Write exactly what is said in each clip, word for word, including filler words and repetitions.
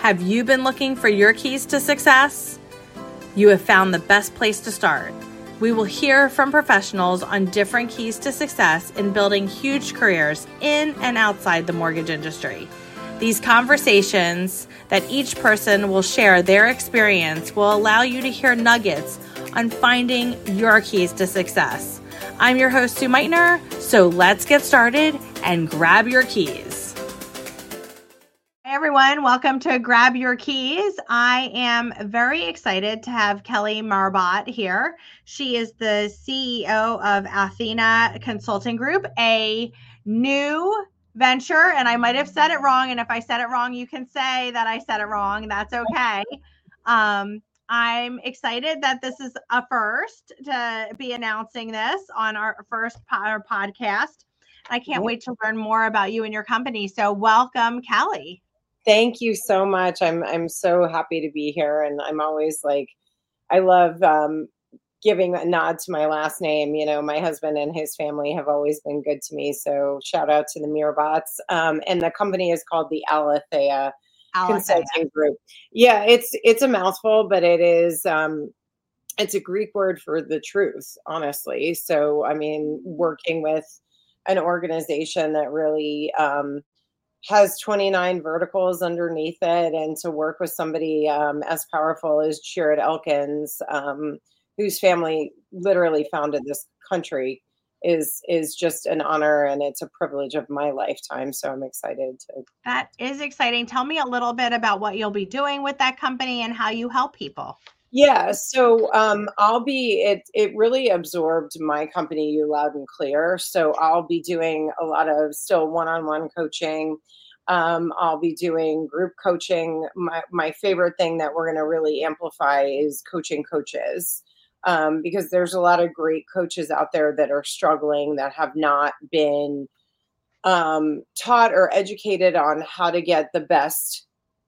Have you been looking for your keys to success? You have found the best place to start. We will hear from professionals on different keys to success in building huge careers in and outside the mortgage industry. These conversations that each person will share their experience will allow you to hear nuggets on finding your keys to success. I'm your host, Sue Meitner, so let's get started and grab your keys. Hey everyone, welcome to Grab Your Keys. I am very excited to have Kelly Marbot here. She is the C E O of Athena Consulting Group, a new venture, and I might have said it wrong, and if I said it wrong, you can say that I said it wrong. That's okay. Um, I'm excited that this is a first to be announcing this on our first po- our podcast. I can't wait to learn more about you and your company. So welcome, Kelly. Thank you so much. I'm I'm so happy to be here, and I'm always like, I love um, giving a nod to my last name. You know, my husband and his family have always been good to me. So shout out to the Mirbots. Um, and the company is called the Alethea Consulting Group. Yeah, it's it's a mouthful, but it is um, it's a Greek word for the truth, honestly. So I mean, working with an organization that really um, has twenty-nine verticals underneath it, and to work with somebody um, as powerful as Jared Elkins, um, whose family literally founded this country, is is just an honor, and it's a privilege of my lifetime. So I'm excited to. That is exciting. Tell me a little bit about what you'll be doing with that company and how you help people. Yeah, so um, I'll be, it It really absorbed my company, You Loud and Clear. So I'll be doing a lot of still one-on-one coaching. Um, I'll be doing group coaching. My, my favorite thing that we're going to really amplify is coaching coaches, um, because there's a lot of great coaches out there that are struggling, that have not been um, taught or educated on how to get the best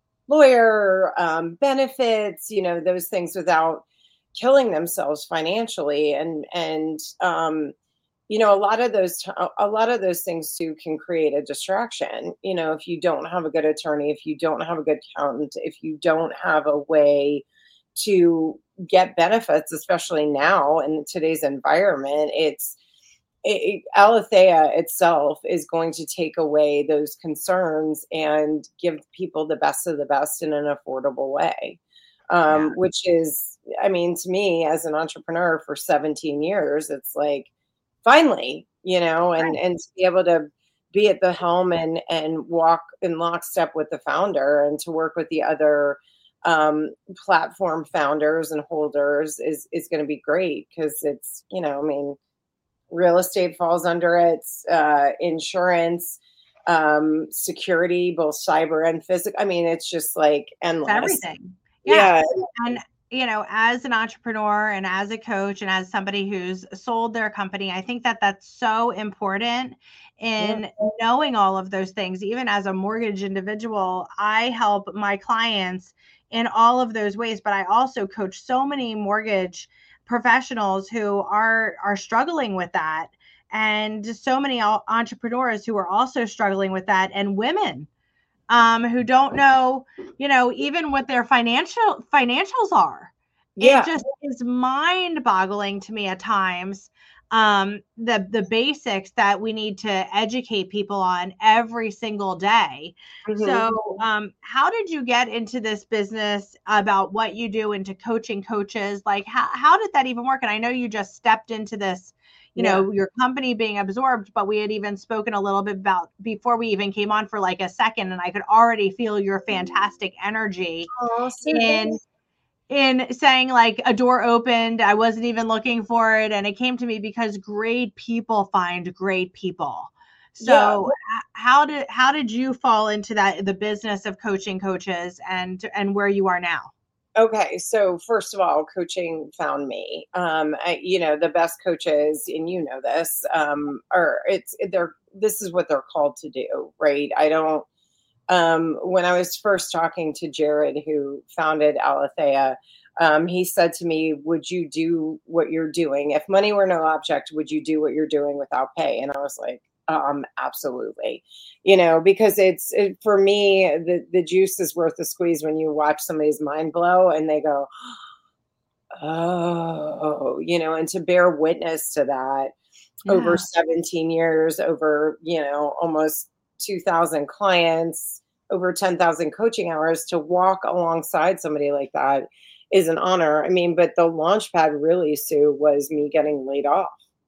lawyer um, benefits, you know, those things without killing themselves financially. And, and, um, you know, a lot of those, a lot of those things too can create a distraction. You know, if you don't have a good attorney, if you don't have a good accountant, if you don't have a way to get benefits, especially now in today's environment, it's, It, Alethea itself is going to take away those concerns and give people the best of the best in an affordable way, um, yeah. Which is, I mean, to me as an entrepreneur for seventeen years, it's like, finally, you know, and, right. and to be able to be at the helm and, and walk in lockstep with the founder and to work with the other um, platform founders and holders is, is going to be great, because it's, you know, I mean, real estate falls under it, uh, insurance, um, security, both cyber and physical. I mean, it's just like endless. It's everything. Yeah. yeah. And, you know, as an entrepreneur and as a coach and as somebody who's sold their company, I think that that's so important in yeah. knowing all of those things. Even as a mortgage individual, I help my clients in all of those ways, but I also coach so many mortgage professionals who are are struggling with that, and just so many entrepreneurs who are also struggling with that, and women um, who don't know, you know, even what their financial financials are. Yeah. It just is mind-boggling to me at times, um, the the basics that we need to educate people on every single day. Mm-hmm. So um, how did you get into this business, about what you do, into coaching coaches? Like, how, how did that even work? And I know you just stepped into this, you yeah. know, your company being absorbed, but we had even spoken a little bit about before we even came on for like a second, and I could already feel your fantastic energy oh, in in saying like a door opened. I wasn't even looking for it, and it came to me because great people find great people. So yeah. how did how did you fall into that, the business of coaching coaches, and and where you are now? Okay, so first of all, coaching found me. Um, I, you know, the best coaches, and you know this, um, are it's they're this is what they're called to do, right? I don't. Um, when I was first talking to Jared, who founded Alethea, um, he said to me, "Would you do what you're doing if money were no object? Would you do what you're doing without pay?" And I was like, Um, absolutely. You know, because it's it, for me, the the juice is worth the squeeze when you watch somebody's mind blow and they go, oh, you know, and to bear witness to that over Yeah. seventeen years, over, you know, almost two thousand clients, over ten thousand coaching hours, to walk alongside somebody like that is an honor. I mean, but the launch pad really, Sue, was me getting laid off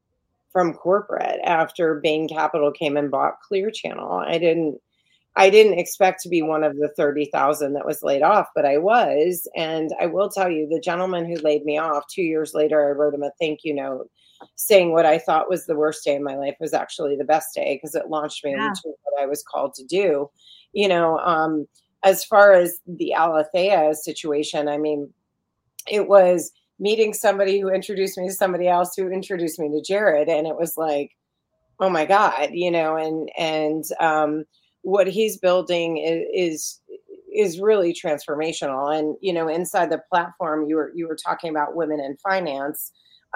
from corporate after Bain Capital came and bought Clear Channel. I didn't I didn't expect to be one of the thirty thousand that was laid off, but I was. And I will tell you, the gentleman who laid me off, two years later, I wrote him a thank you note saying what I thought was the worst day of my life was actually the best day, because it launched me Yeah. into what I was called to do. You know, um, as far as the Alethea situation, I mean, it was meeting somebody who introduced me to somebody else who introduced me to Jared. And it was like, oh my God, you know, and, and, um, what he's building is, is, is really transformational. And, you know, inside the platform, you were, you were talking about women in finance.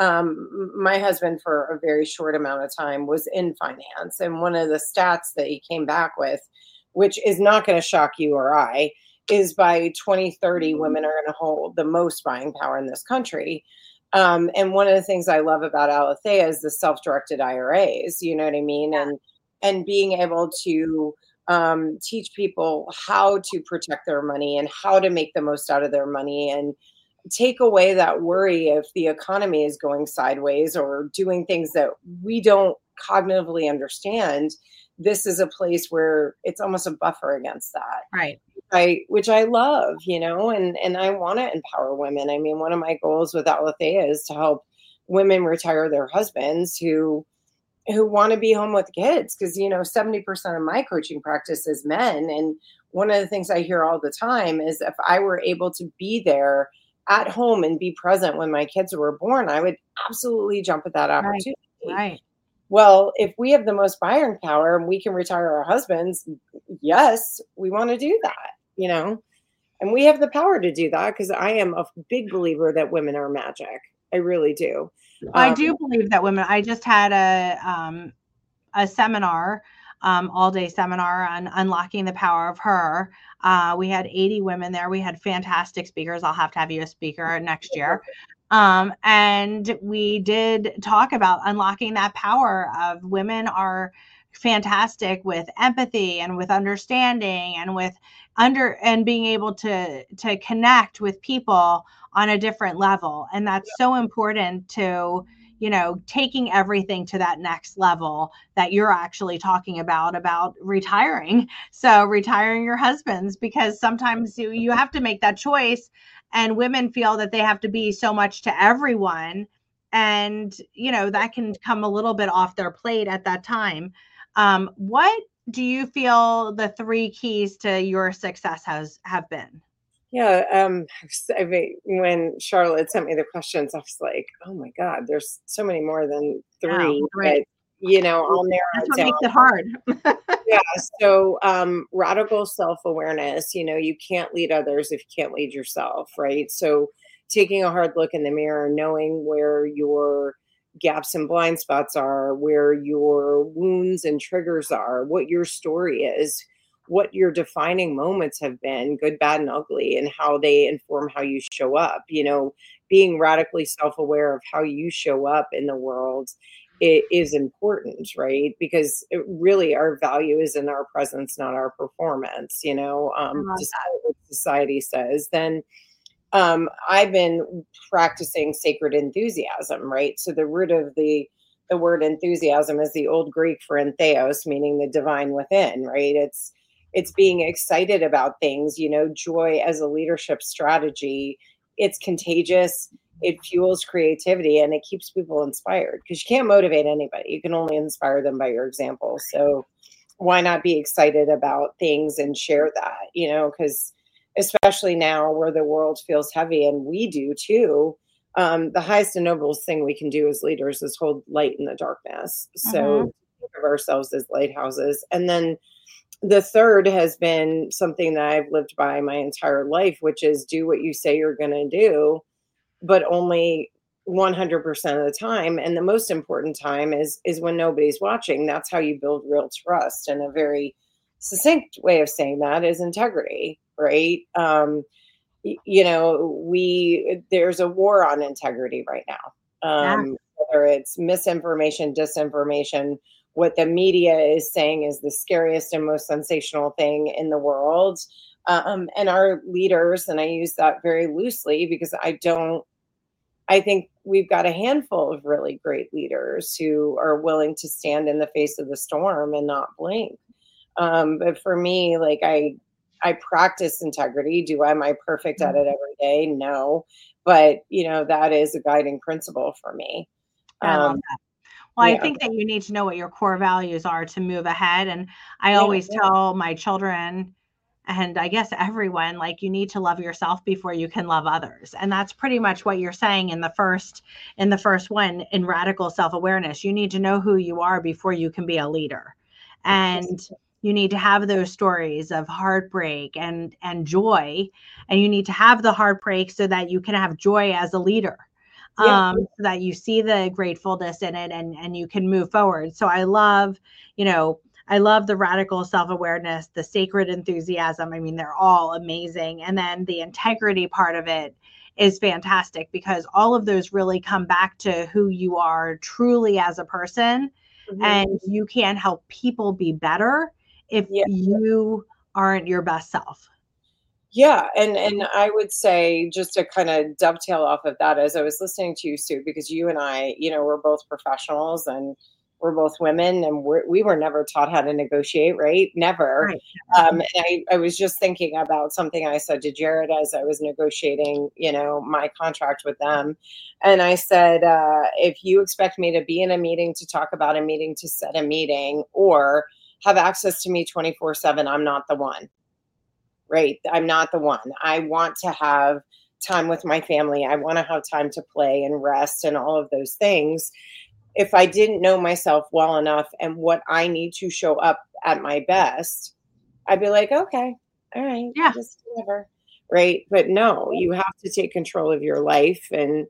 Um, my husband, for a very short amount of time, was in finance. And one of the stats that he came back with, which is not going to shock you or I, is by twenty thirty, women are going to hold the most buying power in this country. Um, and one of the things I love about Alethea is the self-directed I R As, you know what I mean? Yeah. And, and being able to um, teach people how to protect their money and how to make the most out of their money, and take away that worry if the economy is going sideways or doing things that we don't cognitively understand. This is a place where it's almost a buffer against that. Right. I, which I love, you know, and, and I want to empower women. I mean, one of my goals with Alethea is to help women retire their husbands who, who want to be home with kids. Cause, you know, seventy percent of my coaching practice is men. And one of the things I hear all the time is, if I were able to be there at home and be present when my kids were born, I would absolutely jump at that opportunity. Right. Right. Well, if we have the most buying power and we can retire our husbands, yes, we want to do that, you know, and we have the power to do that, because I am a big believer that women are magic. I really do. I Um, do believe that women, I just had a, um, a seminar, um, all day seminar on unlocking the power of her. Uh, we had eighty women there. We had fantastic speakers. I'll have to have you a speaker next year. Um, and we did talk about unlocking that power of women are fantastic with empathy and with understanding and with under and being able to to connect with people on a different level. And that's so important to, you know, taking everything to that next level that you're actually talking about, about retiring. So retiring your husbands, because sometimes you, you have to make that choice, and women feel that they have to be so much to everyone. And, you know, that can come a little bit off their plate at that time. Um, what do you feel the three keys to your success has have been? yeah. Um, I mean, when Charlotte sent me the questions, I was like, oh my God, there's so many more than Oh, three, right. but you know, I'll narrow That's it what down. makes it hard. Yeah. So, um, radical self-awareness, you know, you can't lead others if you can't lead yourself. Right. So taking a hard look in the mirror, knowing where your gaps and blind spots are, where your wounds and triggers are, what your story is, what your defining moments have been, good, bad, and ugly, and how they inform how you show up, you know, being radically self-aware of how you show up in the world, it is important, right? Because it really, our value is in our presence, not our performance, you know, I um, love despite that. what society says. Then um, I've been practicing sacred enthusiasm, right? So the root of the the word enthusiasm is the old Greek for entheos, meaning the divine within, right? It's it's being excited about things, you know, joy as a leadership strategy. It's contagious. It fuels creativity and it keeps people inspired, because you can't motivate anybody. You can only inspire them by your example. So why not be excited about things and share that, you know, because especially now where the world feels heavy, and we do too. Um, the highest and noblest thing we can do as leaders is hold light in the darkness. Mhm. So think of ourselves as lighthouses. And then the third has been something that I've lived by my entire life, which is do what you say you're going to do, but only one hundred percent of the time. And the most important time is is when nobody's watching. That's how you build real trust. And a very succinct way of saying that is integrity, right? Um, y- you know, we there's a war on integrity right now. Yeah. Um, whether it's misinformation, disinformation, what the media is saying is the scariest and most sensational thing in the world. Um, and our leaders, and I use that very loosely because I don't I think we've got a handful of really great leaders who are willing to stand in the face of the storm and not blink. Um, but for me, like I, I practice integrity. Do I, am I perfect at it every day? No, but you know that is a guiding principle for me. I love Um, that. Well, I yeah, think that you need to know what your core values are to move ahead. And I yeah, always tell my children, and I guess everyone, like, you need to love yourself before you can love others. And that's pretty much what you're saying in the first in the first one, in radical self-awareness. You need to know who you are before you can be a leader. And you need to have those stories of heartbreak and and joy, and you need to have the heartbreak so that you can have joy as a leader, yeah, um, so that you see the gratefulness in it, and and you can move forward. So I love, you know, I love the radical self-awareness, the sacred enthusiasm. I mean, they're all amazing. And then the integrity part of it is fantastic, because all of those really come back to who you are truly as a person. mhm, And you can't help people be better if yeah. you aren't your best self. Yeah, and and I would say, just to kind of dovetail off of that, as I was listening to you, Sue, because you and I, you know, we're both professionals and we're both women, and we're, we were never taught how to negotiate, right? Never. Right. Um, and I, I was just thinking about something I said to Jared as I was negotiating, you know, my contract with them. And I said, uh, if you expect me to be in a meeting to talk about a meeting, to set a meeting, or have access to me twenty-four seven, I'm not the one. Right. I'm not the one. I want to have time with my family. I want to have time to play and rest and all of those things. If I didn't know myself well enough and what I need to show up at my best, I'd be like, okay, all right, Yeah. just whatever. Right. But no, you have to take control of your life and,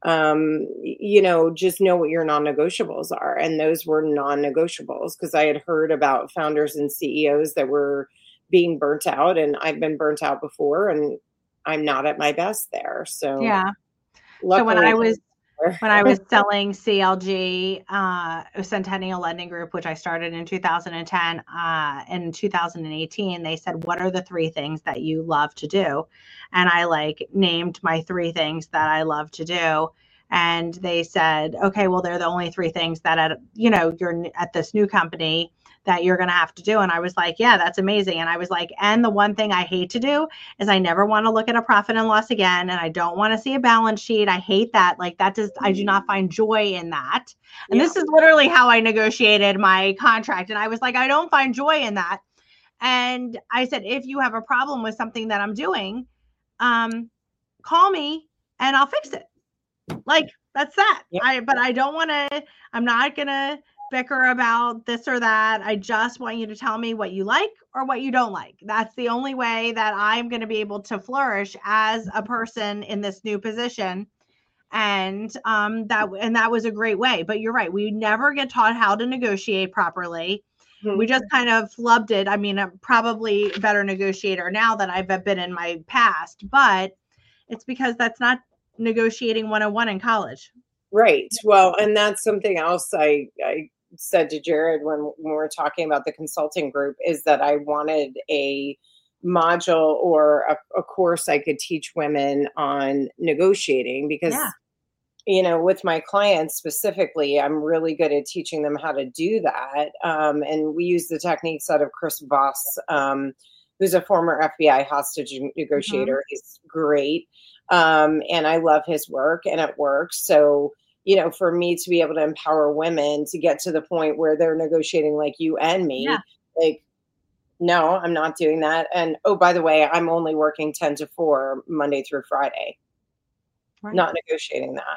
um, you know, just know what your non negotiables are. And those were non negotiables, because I had heard about founders and C E Os that were being burnt out, and I've been burnt out before, and I'm not at my best there. So Yeah. So when I luckily, was when I was selling C L G, uh, Centennial Lending Group, which I started in two thousand ten, uh, in two thousand eighteen, they said, what are the three things that you love to do? And I like named my three things that I love to do. And they said, okay, well, they're the only three things that, at, you know, you're at this new company that you're going to have to do. And I was like, yeah, that's amazing. And I was like, and the one thing I hate to do is I never want to look at a profit and loss again. And I don't want to see a balance sheet. I hate that. Like that just, I do not find joy in that. And yeah, this is literally how I negotiated my contract. And I was like, I don't find joy in that. And I said, if you have a problem with something that I'm doing, um, call me and I'll fix it. Like that's that. yeah, I, but I don't want to, I'm not going to bicker about this or that. I just want you to tell me what you like or what you don't like. That's the only way that I'm going to be able to flourish as a person in this new position. And um, that and that was a great way. But you're right. We never get taught how to negotiate properly. mhm, We just kind of flubbed it. I mean, I'm probably a better negotiator now than I've been in my past, but it's because that's not negotiating one oh one in college. right. Well, and that's something else I I said to Jared when, when we were talking about the consulting group, is that I wanted a module or a, a course I could teach women on negotiating, because Yeah. you know, with my clients specifically, I'm really good at teaching them how to do that. Um, and we use the techniques out of Chris Voss, um, who's a former F B I hostage Mm-hmm. negotiator. He's great. Um, and I love his work, and it works. So, you know, for me to be able to empower women to get to the point where they're negotiating like you and Yeah. me, like, no, I'm not doing that. And oh, by the way, I'm only working ten to four Monday through Friday, Right. not negotiating that.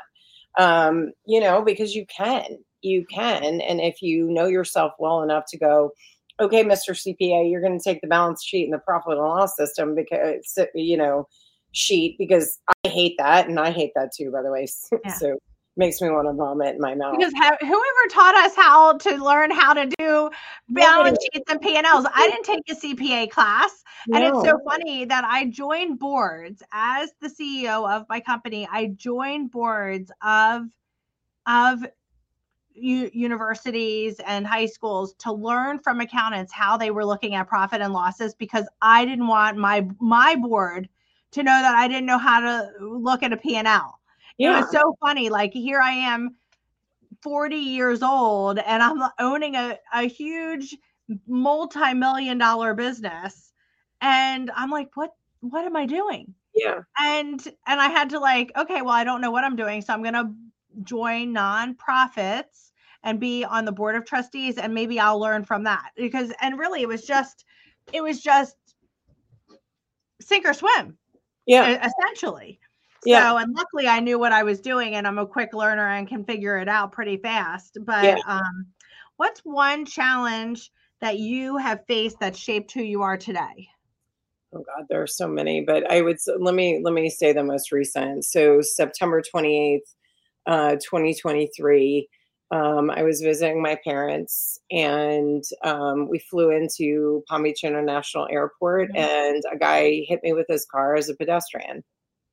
Um, you know, because you can, you can. And if you know yourself well enough to go, okay, Mister C P A, you're going to take the balance sheet and the profit and loss system because, you know, sheet because I hate that. And I hate that too, by the way. Yeah. So makes me want to vomit in my mouth. Because ha- whoever taught us how to learn how to do balance sheets and P and Ls, I didn't take a C P A class. No. And it's so funny that I joined boards as the C E O of my company. I joined boards of, of u- universities and high schools to learn from accountants how they were looking at profit and losses, because I didn't want my, my board to know that I didn't know how to look at a P and L. Yeah. It was so funny. Like, here I am, forty years old, and I'm owning a, a huge multi-million dollar business. And I'm like, what, what am I doing? Yeah. And, and I had to like, okay, well, I don't know what I'm doing. So I'm going to join nonprofits and be on the board of trustees, and maybe I'll learn from that. Because, and really it was just, it was just sink or swim. Yeah. Essentially. Yeah. So, and luckily I knew what I was doing, and I'm a quick learner and can figure it out pretty fast. But yeah. um, what's one challenge that you have faced that shaped who you are today? Oh God, there are so many, but I would, let me, let me say the most recent. So September twenty-eighth, uh, twenty twenty-three, um, I was visiting my parents, and um, we flew into Palm Beach International Airport, mm-hmm. and a guy hit me with his car as a pedestrian.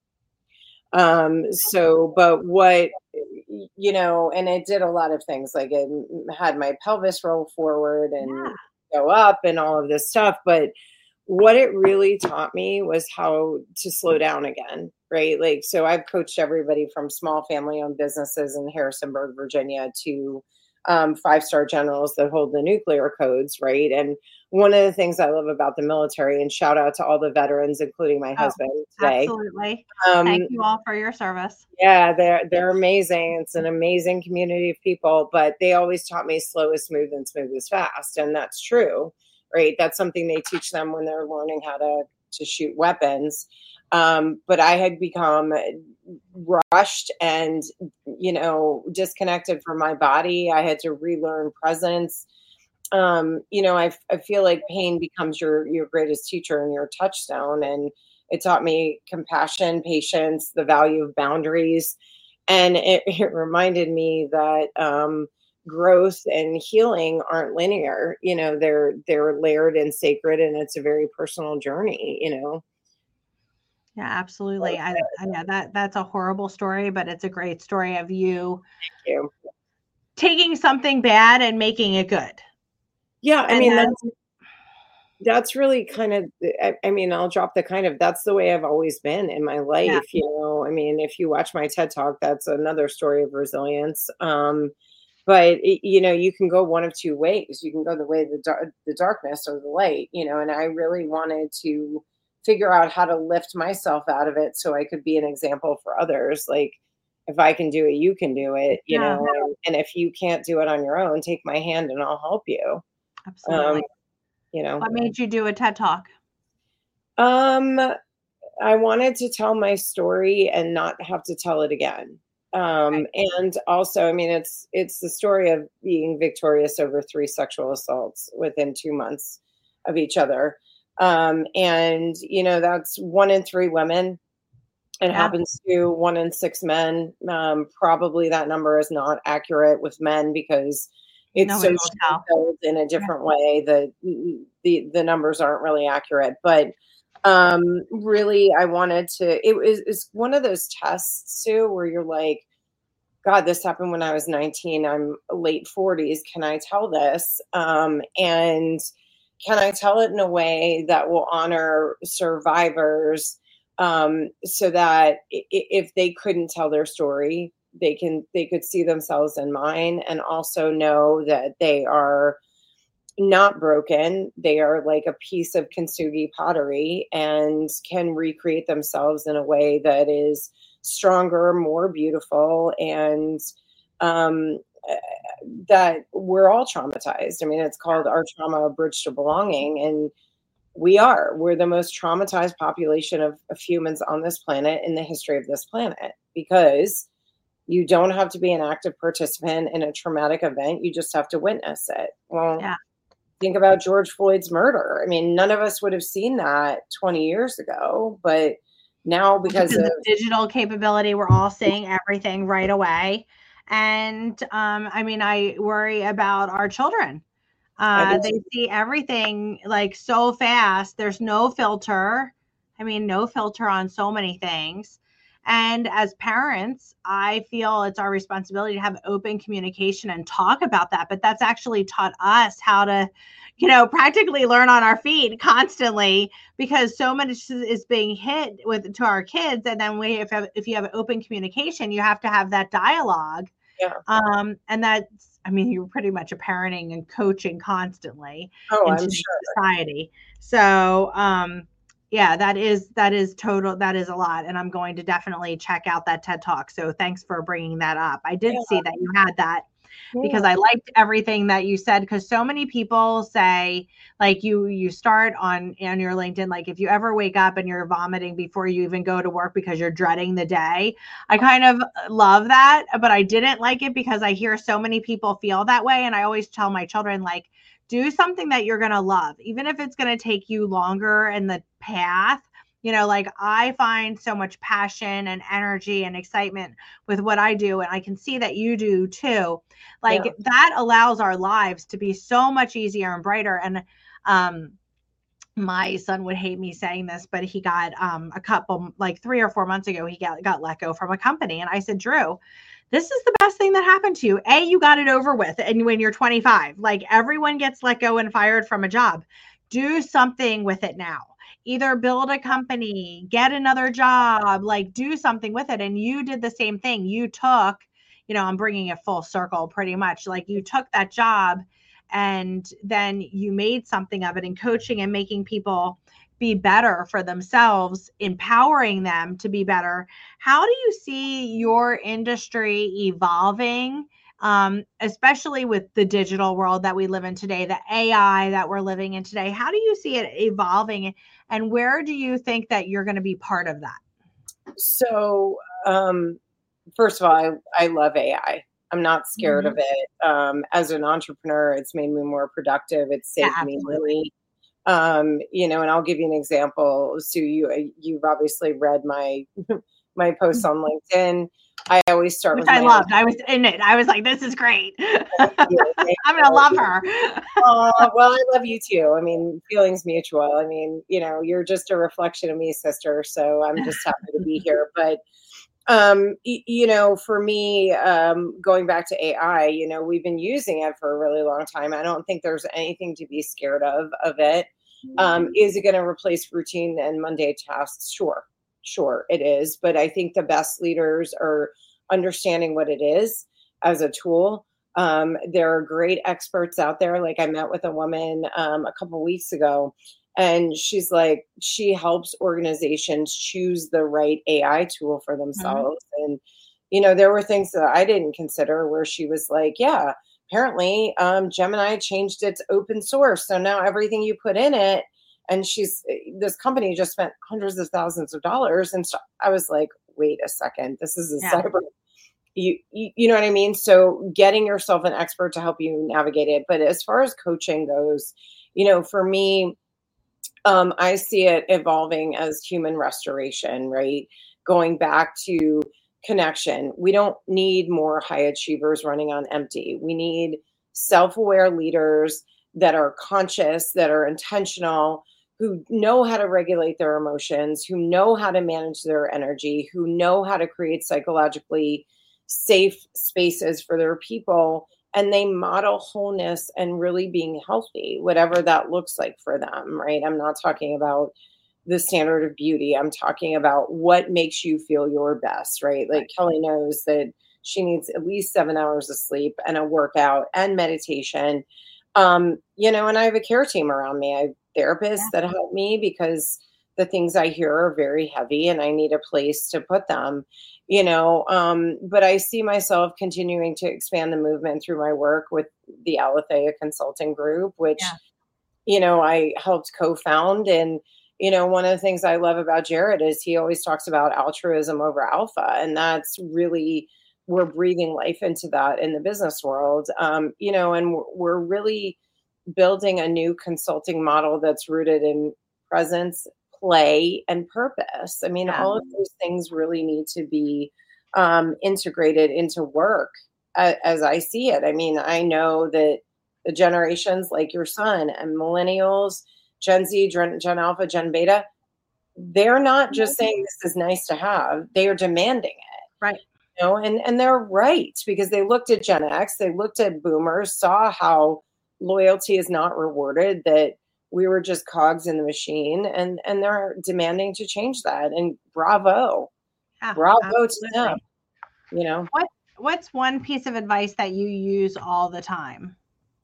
Um, so, but what, you know, and it did a lot of things, like it had my pelvis roll forward and yeah. go up and all of this stuff. But what it really taught me was how to slow down again, right? Like, so I've coached everybody from small family owned businesses in Harrisonburg, Virginia, to um, five-star generals that hold the nuclear codes, right? And one of the things I love about the military, and shout out to all the veterans, including my oh, husband today. Absolutely. Um, Thank you all for your service. Yeah, they're they're amazing. It's an amazing community of people, but they always taught me slow is smooth and smooth is fast. And that's true, right? That's something they teach them when they're learning how to, to shoot weapons. Um, but I had become rushed and, you know, disconnected from my body. I had to relearn presence. Um, you know, I, I feel like pain becomes your, your greatest teacher and your touchstone. And it taught me compassion, patience, the value of boundaries. And it, it reminded me that um, growth and healing aren't linear. You know, they're, they're layered and sacred, and it's a very personal journey, you know? Yeah, absolutely. I, I yeah, that that's a horrible story, but it's a great story of you, Thank you. taking something bad and making it good. Yeah, I and mean that's that's really kind of. I, I mean, I'll drop the kind of. That's the way I've always been in my life. Yeah. You know, I mean, if you watch my TED Talk, that's another story of resilience. Um, but it, you know, you can go one of two ways. You can go the way of the dar- the darkness or the light. You know, and I really wanted to figure out how to lift myself out of it so I could be an example for others. Like, if I can do it, you can do it, you yeah. know, and, and if you can't do it on your own, take my hand and I'll help you. Absolutely. Um, you know, what made you do a TED Talk? Um, I wanted to tell my story and not have to tell it again. Um, right. And also, I mean, it's, it's the story of being victorious over three sexual assaults within two months of each other. Um, and, you know, that's one in three women. It yeah. happens to one in six men. Um, probably that number is not accurate with men because it's no so built in a different yeah. way that the, the numbers aren't really accurate. But um, really, I wanted to, it was it's one of those tests, Sue, where you're like, God, this happened when I was nineteen. I'm late forties. Can I tell this? Um, and can I tell it in a way that will honor survivors um, so that if they couldn't tell their story, they can they could see themselves in mine, and also know that they are not broken. They are like a piece of kintsugi pottery and can recreate themselves in a way that is stronger, more beautiful, and um, that we're all traumatized. I mean, it's called Our Trauma, A Bridge to Belonging. And we are. We're the most traumatized population of, of humans on this planet in the history of this planet, because you don't have to be an active participant in a traumatic event. You just have to witness it. Well, yeah. Think about George Floyd's murder. I mean, none of us would have seen that twenty years ago, but Now, because, because of of digital capability, we're all seeing everything right away. And um, I mean, I worry about our children. I Uh, do. they see everything like so fast. There's no filter. I mean, no filter on so many things. And as parents, I feel it's our responsibility to have open communication and talk about that. But that's actually taught us how to, you know, practically learn on our feet constantly, because so much is being hit with to our kids. And then we, if, if you have open communication, you have to have that dialogue. Yeah. Um, and that's, I mean, you're pretty much a parenting and coaching constantly Oh, in I'm today's sure. society. So, um, yeah, that is, that is total, that is a lot. And I'm going to definitely check out that TED Talk. So thanks for bringing that up. I did Yeah. see that you had that, because Yeah. I liked everything that you said, because so many people say, like, you you start on on your LinkedIn, like, if you ever wake up and you're vomiting before you even go to work because you're dreading the day. I kind of love that, but I didn't like it because I hear so many people feel that way. And I always tell my children, like, do something that you're going to love, even if it's going to take you longer in the path. You know, like, I find so much passion and energy and excitement with what I do. And I can see that you do too. Like, Yeah. that allows our lives to be so much easier and brighter. And um, my son would hate me saying this, but he got um, a couple, like three or four months ago, he got, got let go from a company. And I said, Drew, this is the best thing that happened to you. A, you got it over with. And when you're twenty-five, like, everyone gets let go and fired from a job. Do something with it now. Either build a company, get another job, like, do something with it. And you did the same thing. You took, you know, I'm bringing it full circle pretty much. Like, you took that job and then you made something of it in coaching and making people be better for themselves, empowering them to be better. How do you see your industry evolving, um, especially with the digital world that we live in today, the A I that we're living in today? How do you see it evolving, and where do you think that you're going to be part of that? So, um, first of all, I, I love A I. I'm not scared Mm-hmm. of it. Um, as an entrepreneur, it's made me more productive. It's Yeah, saved me absolutely. money. Um, you know, and I'll give you an example. So you you've obviously read my my posts on LinkedIn. I always start Which with I my own. loved. I was in it. I was like, this is great. Thank you, thank I'm you. gonna love her. Uh, well, I love you too. I mean, feelings mutual. I mean, you know, you're just a reflection of me, sister. So I'm just happy to be here. But um, y- you know, for me, um, going back to A I, you know, we've been using it for a really long time. I don't think there's anything to be scared of of it. Um, is it going to replace routine and mundane tasks? Sure, sure, it is. But I think the best leaders are understanding what it is as a tool. Um, there are great experts out there. Like, I met with a woman um, a couple weeks ago, and she's like, she helps organizations choose the right A I tool for Mhm. themselves. And, you know, there were things that I didn't consider where she was like, yeah, apparently um, Gemini changed its open source. So now everything you put in it, and she's, this company just spent hundreds of thousands of dollars. And so I was like, wait a second, this is a Yeah. cyber, you, you you know what I mean? So getting yourself an expert to help you navigate it. But as far as coaching goes, you know, for me, um, I see it evolving as human restoration, right? Going back to connection. We don't need more high achievers running on empty. We need self aware leaders that are conscious, that are intentional, who know how to regulate their emotions, who know how to manage their energy, who know how to create psychologically safe spaces for their people, and they model wholeness and really being healthy, whatever that looks like for them, right? I'm not talking about the standard of beauty. I'm talking about what makes you feel your best, right? Like, Right. Kelly knows that she needs at least seven hours of sleep and a workout and meditation. Um, you know, and I have a care team around me. I have therapists Yeah. that help me because the things I hear are very heavy and I need a place to put them, you know. Um, but I see myself continuing to expand the movement through my work with the Alethea Consulting Group, which, Yeah. you know, I helped co-found. And, you know, one of the things I love about Jared is he always talks about altruism over alpha. And that's really, we're breathing life into that in the business world. Um, you know, and we're, we're really building a new consulting model that's rooted in presence, play, and purpose. I mean, Yeah. all of those things really need to be um, integrated into work as, as I see it. I mean, I know that the generations like your son and millennials, Gen Z, Gen, Gen Alpha, Gen Beta, they're not just saying this is nice to have, they are demanding it. Right. You know, and, and they're right, because they looked at Gen X, they looked at boomers, saw how loyalty is not rewarded, that we were just cogs in the machine, and, and they're demanding to change that. And bravo, Yeah, bravo absolutely. to them, you know. What, what's one piece of advice that you use all the time?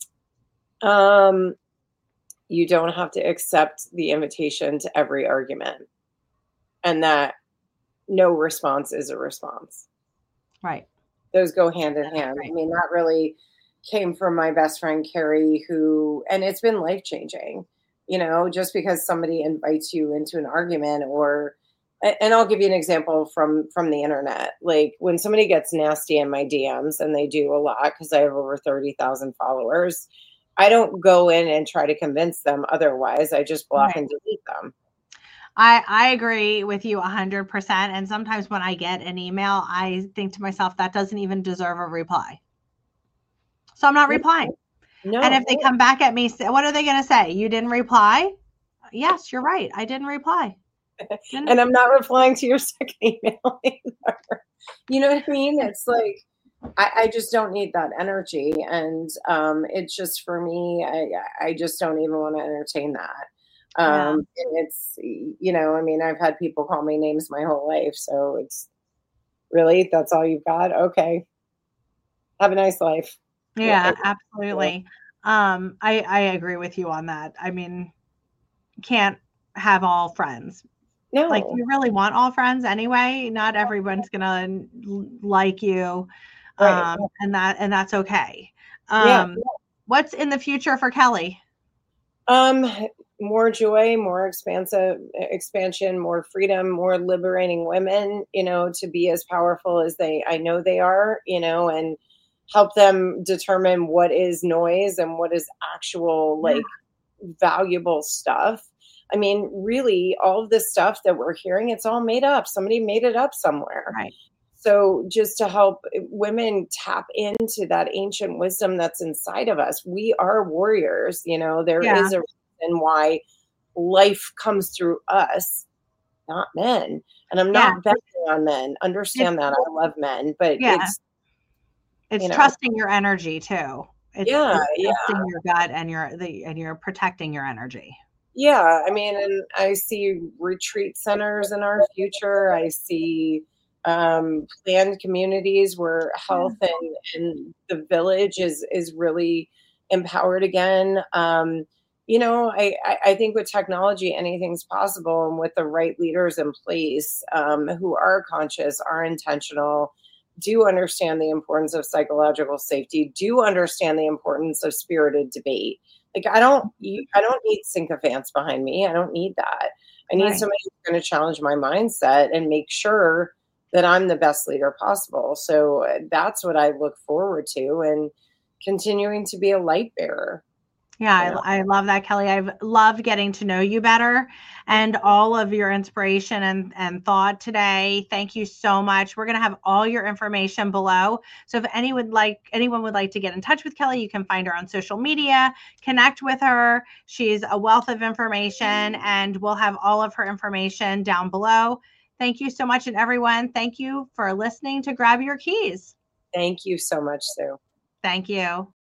Um, you don't have to accept the invitation to every argument, and that no response is a response. Right. Those go hand in hand. Right. I mean, that really came from my best friend, Carrie, who, and it's been life-changing, you know, just because somebody invites you into an argument, or, and I'll give you an example from, from the internet. Like when somebody gets nasty in my D Ms, and they do a lot because I have over thirty thousand followers, I don't go in and try to convince them otherwise. I just block right. and delete them. I, I agree with you one hundred percent. And sometimes when I get an email, I think to myself, that doesn't even deserve a reply. So I'm not replying. No. And if they come back at me, what are they going to say? You didn't reply? Yes, you're right. I didn't reply. Didn't and I'm not replying to your second email either. You know what I mean? It's like, I, I just don't need that energy. And um, it's just, for me, I, I just don't even want to entertain that. Um, yeah. And it's, you know, I mean, I've had people call me names my whole life. So it's really, that's all you've got? Okay. Have a nice life. Yeah, absolutely. Yeah. Um, I, I agree with you on that. I mean, can't have all friends. No. Like, you really want all friends anyway. Not everyone's gonna like you. Right. Um, and that, and that's okay. Um, yeah. What's in the future for Kelly? Um, more joy, more expansive expansion, more freedom, more liberating women, you know, to be as powerful as they, I know they are, you know, and help them determine what is noise and what is actual, like, yeah. valuable stuff. I mean, really, all of this stuff that we're hearing, it's all made up. Somebody made it up somewhere. Right. So just to help women tap into that ancient wisdom that's inside of us. We are warriors, you know, there yeah. is a reason why life comes through us, not men. And I'm not yeah. betting on men. Understand it's, that. I love men, but yeah. it's It's you know. trusting your energy too. It's, yeah, it's trusting yeah. your gut, and your the and you're protecting your energy. Yeah, I mean, and I see retreat centers in our future. I see um, planned communities where health and, and the village is is really empowered again. Um, you know, I, I think with technology, anything's possible, and with the right leaders in place um, who are conscious, are intentional, do understand the importance of psychological safety, do understand the importance of spirited debate. Like, I don't, I don't need sycophants behind me. I don't need that. I need right. somebody who's going to challenge my mindset and make sure that I'm the best leader possible. So that's what I look forward to, and continuing to be a light bearer. Yeah, I, I love that, Kelly. I've loved getting to know you better, and all of your inspiration and, and thought today. Thank you so much. We're going to have all your information below. So if anyone would like anyone would like to get in touch with Kelly, you can find her on social media, connect with her. She's a wealth of information, and we'll have all of her information down below. Thank you so much. And everyone, thank you for listening to Grab Your Keys. Thank you so much, Sue. Thank you.